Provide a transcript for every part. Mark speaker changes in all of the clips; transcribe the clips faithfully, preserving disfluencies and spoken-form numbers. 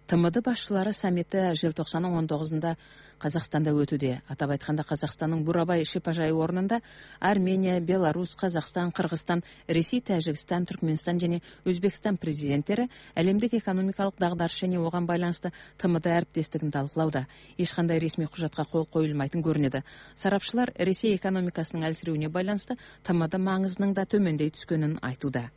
Speaker 1: Т М Д башчылары саммиті желтоқсанның он тоғызында Қазақстанда өтуде. Атап айтқанда Қазақстанның Бурабай шипажайы орнында Армения, Беларусь, Қазақстан, Қырғызстан, Ресей, Тәжікстан, Түркменстан және Өзбекстан президенттері әлемдік экономикалық дағдарыс және оған байланысты Т М Д әріптестігін талқылауда. Ешқандай ресми құжатқа қол қойылмайтын көрінеді. Сарапшылар Ресей экономикасының әлсіреуіне байланысты Т М Д маңызының да төмендей түскенін айтуда.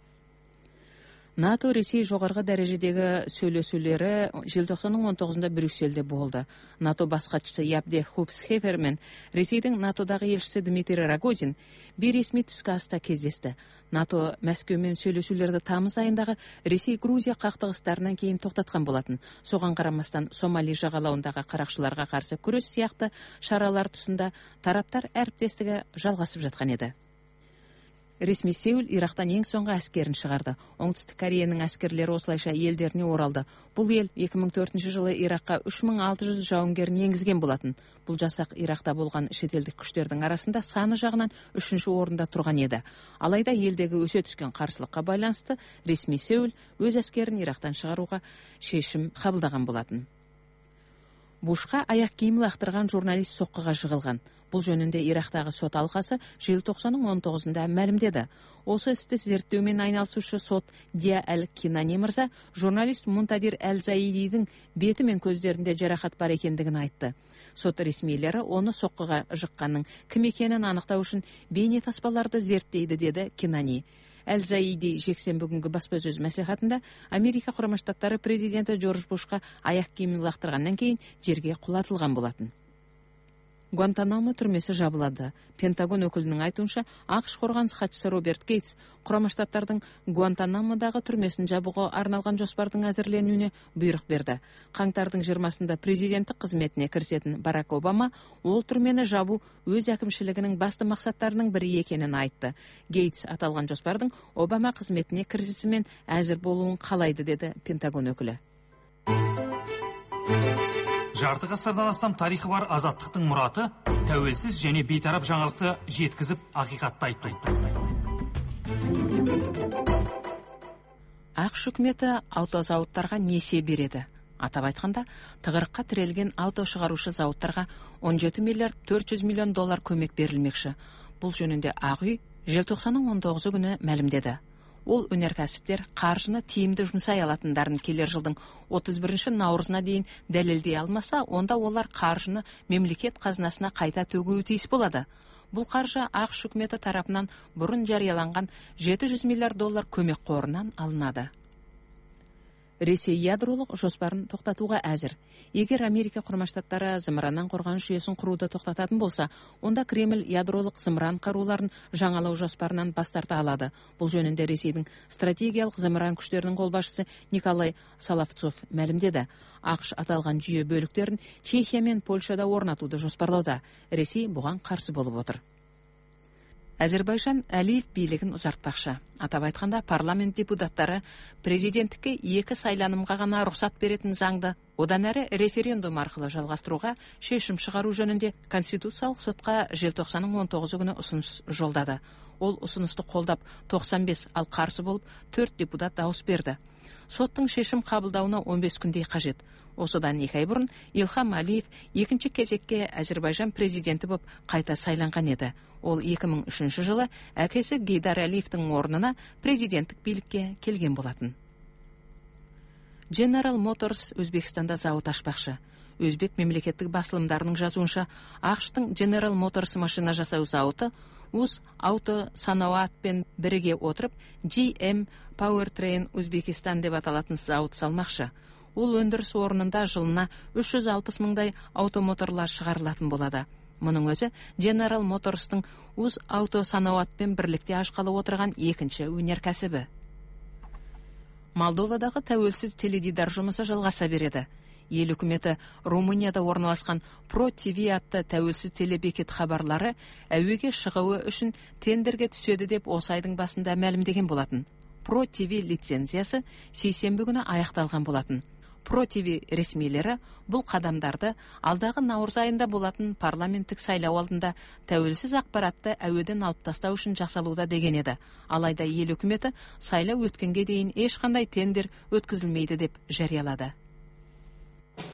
Speaker 1: НАТО Ресей жоғарғы дәрежедегі сөйлесулері желтоқсанның он тоғызында Брюссельде болды. НАТО бас хатшысы Ябде Хупсхефер мен Ресейдің НАТОдағы елшісі Дмитрий Рогозин бейресми түскі аста кездесті. НАТО Мәскеумен сөйлесулерді тамыз айындағы Ресей-Грузия қақтығыстарынан кейін тоқтатқан болатын. Соған қарамастан Сомали жағалауындағы қарақшыларға қарсы күрес сияқты шаралар тұсында тараптар әріптестігі жалғасып жатқан еді. Ресми Сеул Ирактан ең соңғы әскерін шығарды. Оңтүстік Кореяның әскерлері осылайша елдеріне оралды. Бұл ел екі мың төртінші жылы Иракқа үш мың алты жүз жауынгерін енгізген болатын. Бұл жасақ Иракта болған шетелдік күштердің арасында саны жағынан үшінші орында тұрған еді. Алайда елдегі өсе түскен қарсылыққа байланысты ресми Сеул өз әскерін Ирактан шығаруға шешім қабылдаған болатын. Бушқа аяқ киім лақтырған журналист соққыға жығылған. Бұл жөнінде Ирактағы сот алқасы желтоқсанның он тоғызында мәлімдеді. Осы істі зерттеумен айналысушы сот Дия Әл-Кинани мырза журналист Мунтадир Әл-Заидидің беті мен көздерінде жарақат бар екендігін айтты. Сот ресмилері оны соққыға жыққанның кім екенін анықтау үшін бейнетаспаларды зерттейді, деді Кинани. Әл-Заиди жексенбі күнгі баспасөз мәслихатында Америка Құрама Штаттары президенті Джордж Бушқа аяқ киімін лақтырғаннан кейін жерге құлатылған болатын. Гуантанамо түрмесі жабылады. Пентагон өкілінің айтуынша, ақш қорғаныс хатшысы Роберт Гейтс Құрама Штаттардың Гуантанамодағы түрмесін жабуға арналған жоспардың әзірленуіне бұйрық берді. Қаңтардың жиырмасында президенттік қызметіне кірісетін Барак Обама ол түрмені жабу өз әкімшілігінің басты мақсаттарының бірі екенін айтты. Гейтс аталған жоспардың Обама қызметіне кірісімен әзір болуын қалайды, деді Пентагон өкілі.
Speaker 2: Жарты ғасырдан астам тарихы бар азаттықтың мұраты тәуелсіз және бейтарап жаңалықты жеткізіп ақиқатты айту.
Speaker 1: ақш үкіметі автозауыттарға несие береді. Атап айтқанда, тығырыққа тірелген ауто шығарушы зауыттарға он жеті миллиард төрт жүз миллион доллар көмек берілмекші. Бұл жөнінде Ақ үй желтоқсанның он тоғызы күні мәлімдеді. Ол өнеркәсіптер қаржыны тиімді жұмсай алатындарын келер жылдың отыз бірінші наурызына дейін дәлелдей алмаса, онда олар қаржыны мемлекет қазынасына қайта төгуі тиіс болады. Бұл қаржы ақш үкіметі тарапынан бұрын жарияланған жеті жүз миллиард доллар көмек қорынан алынады. Ресей ядролық жоспарын тоқтатуға әзір. Егер Америка Құрама Штаттары зымыраннан қорғаныс жүйесін құруды тоқтататын болса, онда Кремль ядролық зымыран қаруларын жаңалау жоспарынан бас тарта алады. Бұл жөнінде Ресейдің стратегиялық зымыран күштерінің қолбасшысы Николай Соловцов мәлімдеді. ақш аталған жүйе бөліктерін Чехия мен Польшада орнатуды жоспарлауда. Ресей бұған қарсы болып отыр. Әзербайжан Әлиев билігін ұзартпақшы. Атап айтқанда, парламент депутаттары президенттікке екі сайланымға ғана рұқсат беретін заңды одан әрі референдум арқылы жалғастыруға шешім шығару жөнінде Конституциялық сотқа желтоқсанның он тоғызы күні ұсыныс жолдады. Ол ұсынысты қолдап тоқсан бес, ал қарсы болып төрт депутат дауыс берді. Соттың шешім қабылдауына он бес күндей қажет. Осыдан екі ай бұрын Илхам Алиев екінші кезекке Әзербайжан президенті болып қайта сайланған еді. Ол екі мың үшінші жылы әкесі Гейдар Алиевтің орнына президенттік билікке келген болатын. General Motors Өзбекстанда зауыт ашпақшы. Өзбек мемлекеттік басылымдарының жазуынша, ақштың General Motors машина жасау зауыты Уз Auto Sanoatпен біріге отырып Джи Эм Powertrain Өзбекистан деп аталатын зауыт салмақшы. Ол өндіріс орнында жылына үш жүз алпыс мыңдай автомоторлар шығарылатын болады. Мұның өзі General Motors'тың Уз Auto Sanoatпен бірлікте ашқалы отырған екінші өнеркәсібі. Молдовадағы тәуелсіз теледидар жұмысы жалғаса береді. Ел үкіметі Румынияда орналасқан Про Ти Ви атты тәуелсіз телебекет хабарлары әуеге шығуы үшін тендерге түседі деп осы айдың басында мәлімдеген болатын. Про Ти Ви лицензиясы сейсенбі күні аяқталған болатын. Про Ти Ви ресмилері бұл қадамдарды алдағы наурыз айында болатын парламенттік сайлау алдында тәуелсіз ақпаратты әуеден алып тастау үшін жасалуда деген еді. Алайда ел үкіметі сайлау өткенге дейін ешқандай тендер өткізілмейді деп жариялады.